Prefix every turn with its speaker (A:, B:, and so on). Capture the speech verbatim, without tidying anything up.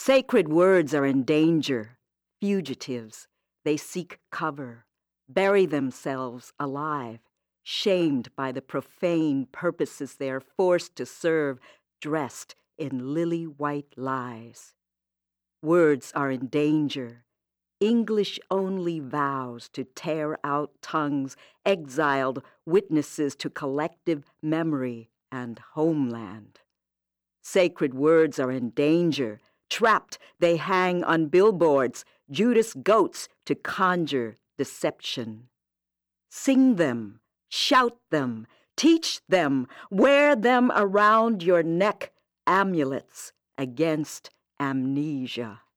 A: Sacred words are in danger, fugitives. They seek cover, bury themselves alive, shamed by the profane purposes they are forced to serve, dressed in lily-white lies. Words are in danger. English only vows to tear out tongues, exiled witnesses to collective memory and homeland. Sacred words are in danger. Trapped, they hang on billboards, Judas goats to conjure deception. Sing them, shout them, teach them, wear them around your neck, amulets against amnesia.